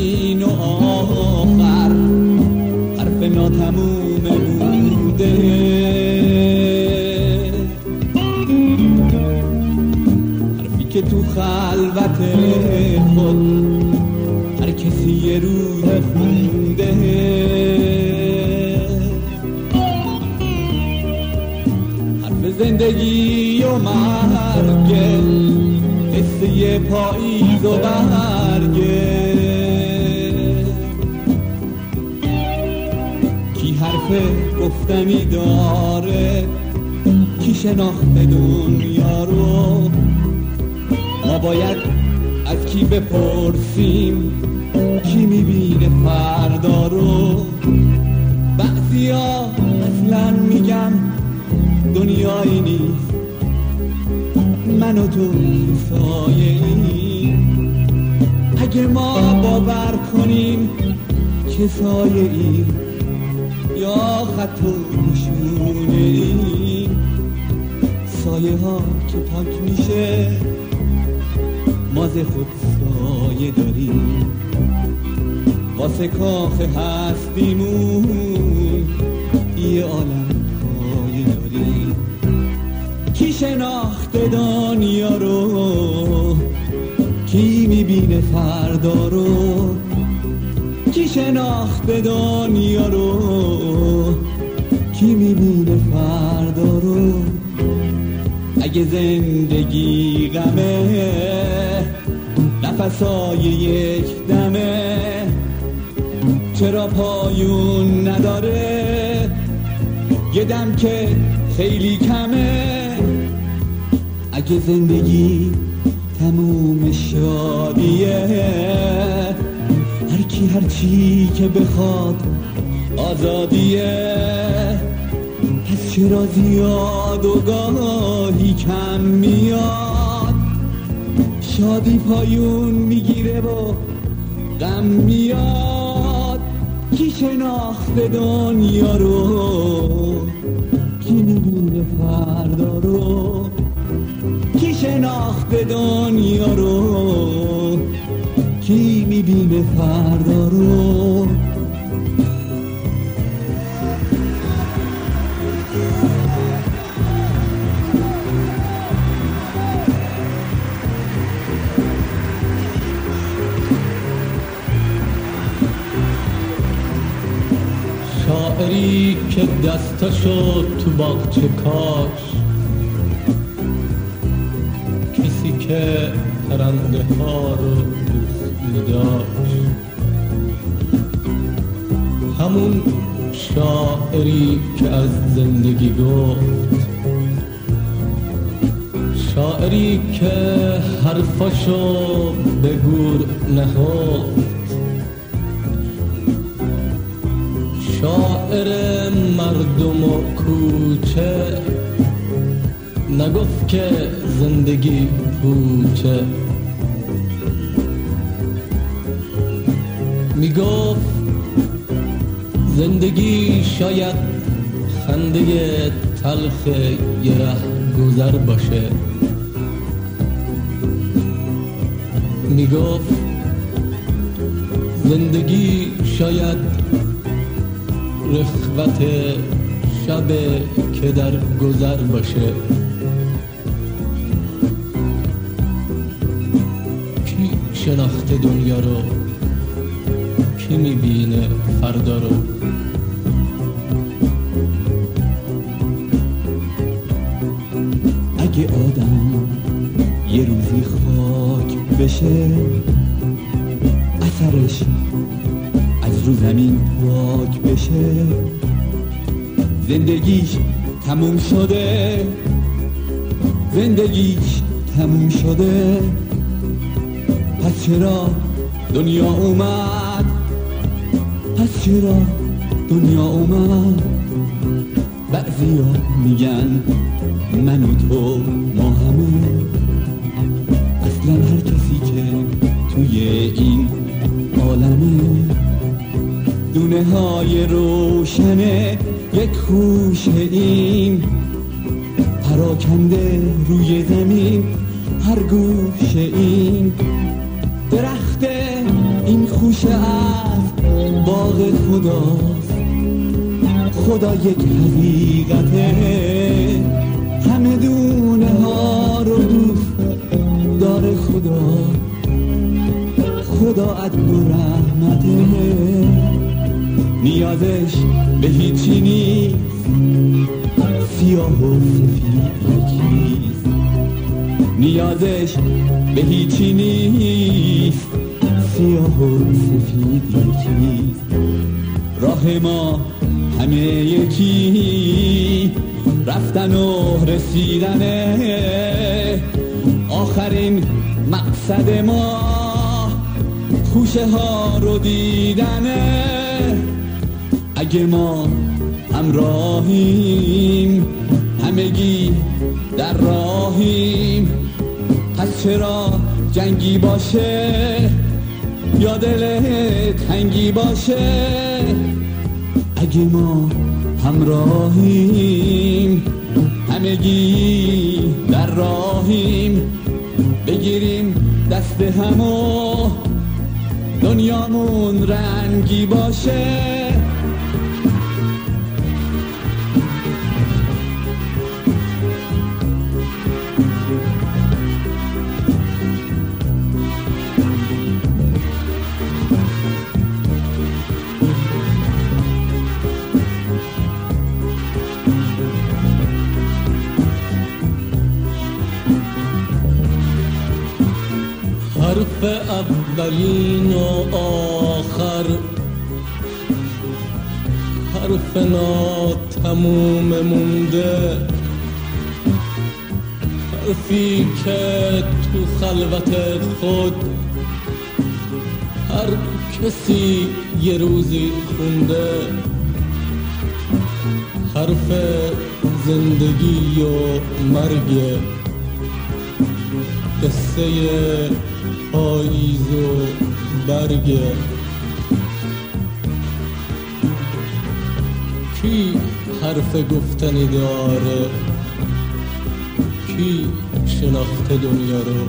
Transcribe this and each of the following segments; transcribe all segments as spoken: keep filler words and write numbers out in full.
این و آخر حرف ناتموم مونده، حرفی که تو خلوت خود هر کسی یه روز خونده، حرف زندگی و مرگه، قصه پاییز و برگه، کی حرف گفتنی داره، کی شناخت دنیا رو، ما باید از کی بپرسیم، کی میبینه فردا رو. بعضیا اصلا میگن دنیایی نیست، من و تو سایه ایم، اگه ما باور کنیم که سایه ایم یا خط و نشونه ایم، سایه ها که پاک میشه ما ز خود سایه داریم، واسه کاخ هستیمون یه عالم پایه داریم. کی شناخته دنیا رو، کی میبینه فردا رو، کی شناخته دنیا رو، کی میبینه فردا رو. اگه زندگی غمه، نفسای یک دمه، چرا پایون نداره یه دم که خیلی کمه. اگه زندگی تموم شادیه، هر کی هر چی که بخواد آزادیه، پس چرا زیاد و گاهی کم میاد، شادی پایون میگیره و غم میاد. کی شناخته دنیا رو، کی میبینه فردا رو، کی شناخته دنیا رو، کی میبینه فردا رو. شاعری که دستاشو تو باغچه کاش، کسی که پرنده ها رو دوست می‌داشت، همون شاعری که از زندگی گفت، شاعری که حرفاشو به گور نهفت، شاعر مردم و کوچه نگفت که زندگی پوچه، میگفت زندگی شاید خنده تلخ یه ره گذر باشه، میگفت زندگی شاید رخوت شب که در گذر باشه. کی شناخته دنیا رو، کی میبینه فردا رو. اگه آدم یه روزی خاک بشه، اثرش از رو زمین پاک بشه، زندگیش تموم شده، زندگیش تموم شده. پس چرا دنیا اومد، پس چرا دنیا اومد. بعضیا میگن من و تو ما همه، اصلا هر کسی که توی این عالمه دونه های روشنه یک خوشه این، پراکنده روی زمین هر گوشه این. درخت این خوشه از باغ خداست. خدا یک حقیقته، همه دونه ها رو دوست داره. خدا خدا عدل و رحمته، نیازش به هیچی نیست، سیاه و سفید یکیست. نیازش به هیچی نیست، سیاه و سفید یکیست. راه ما همه یکی، رفتن و رسیدنه. آخرین مقصد ما خوشه ها رو دیدنه. اگه ما همراهیم، همگی در راهیم، پس چرا جنگی باشه یا دل تنگی باشه؟ اگه ما همراهیم، همگی در راهیم، بگیریم دست همو دنیامون رنگی باشه. حرف اولین و آخر، حرف ناتموم مونده، حرفی که تو خلوت خود هر کسی یه روزی خونده. حرف زندگی و مرگ، قصه پاییز و برگ. کی حرف گفتنی داره، کی شناخته دنیا رو؟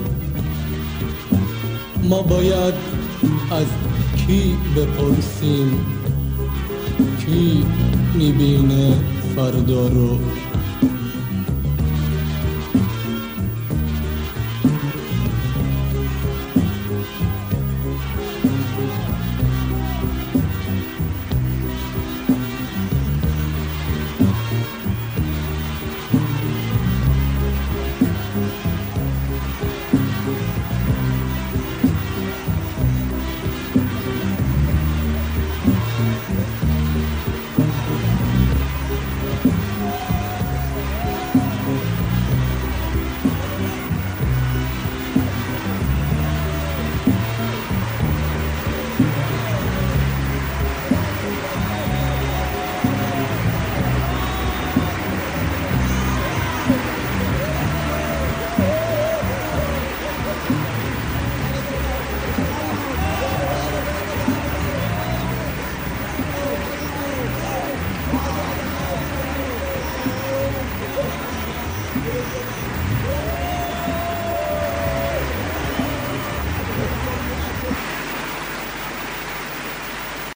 ما باید از کی بپرسیم، کی میبینه فردا رو؟